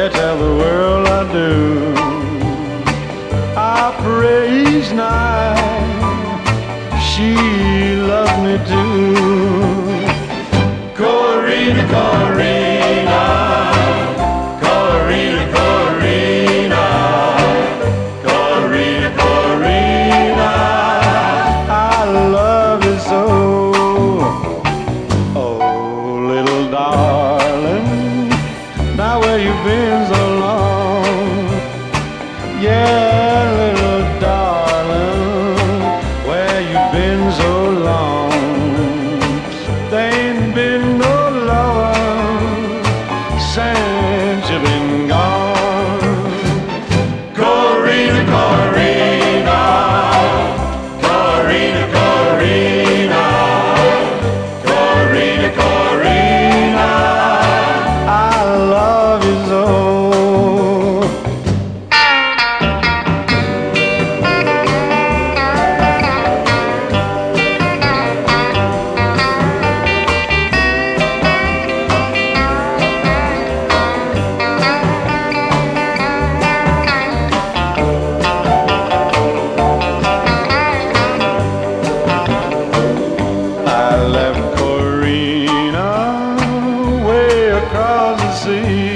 tell the world I do. I pray each night she loves me too. Corrina, Corrina, Corrina, Corrina, Corrina, Corrina, I love you so. Oh, little darling, now where you been so long? Yeah, little darling, where you been so long? There ain't been no love since you've been gone. Corrina, Corrina, Corrina, Corrina, Corrina, Corrina, I love you so. I left Corrina way across the sea.